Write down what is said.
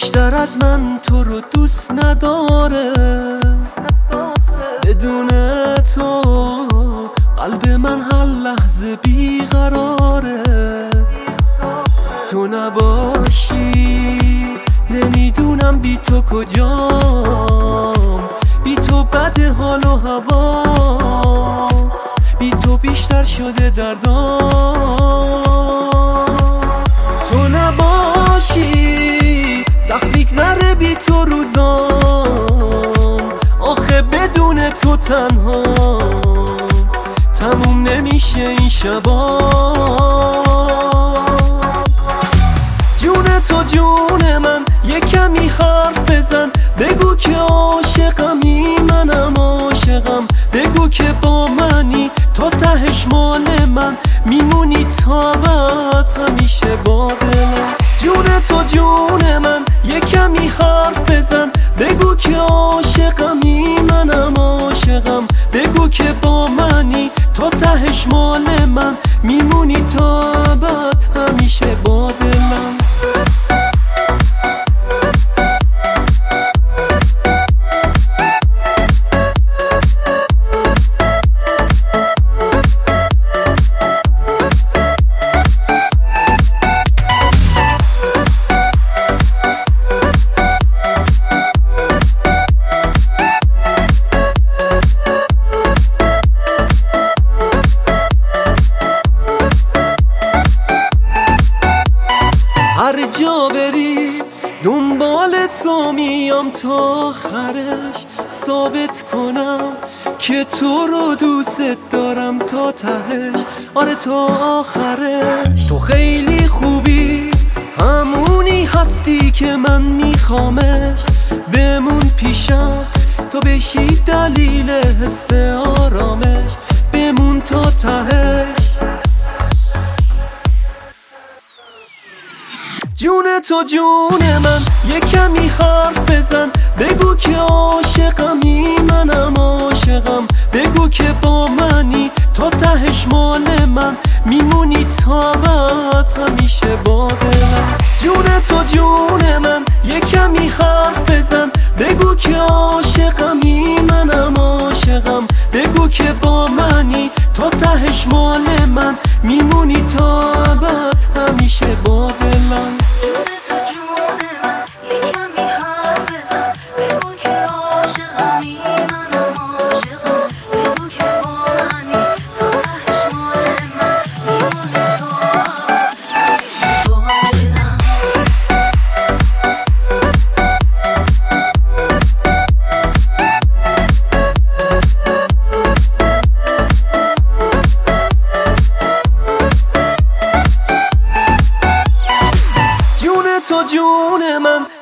بیشتر از من تو رو دوست نداره. بدون تو قلب من هر لحظه بیقراره. تو نباشی نمیدونم بی تو کجام، بی تو بد حال و هوا، بی تو بیشتر شده دردام. تو نباشی سخت میگذره بی تو روزام، آخه بدون تو تنها تموم نمیشه این شبا. جون تو جون من یه کمی حرف بزن، بگو که عاشقمی منم عاشقم، بگو که با منی تو تهش مال من، میمونی تا بعد همیشه با دلم. جون تو جون من یه کمی حرف بزن، بگو که عاشقمی منم عاشقم، بگو که با منی تو تهش مال من، میمونی تا بعد همیشه با دلم. هر جا بری دنبال تو میام تا آخرش، ثابت کنم که تو رو دوست دارم تا تهش، آره تا آخرش. تو خیلی خوبی، همونی هستی که من میخوامش، بمون پیشم تو بشی دلیل حس آرامش، بمون تا تهش. جون تو جون من یه کمی حرف بزن، بگو که عاشقمی منم عاشقم، بگو که با منی تو تهش مال من، میمونی تا بعد همیشه با دلم. جون تو جون من یه کمی حرف بزن، بگو که عاشقمی منم عاشقم، بگو که با منی تو تهش مال من، میمونی تا بعد همیشه با دلم. تو جون من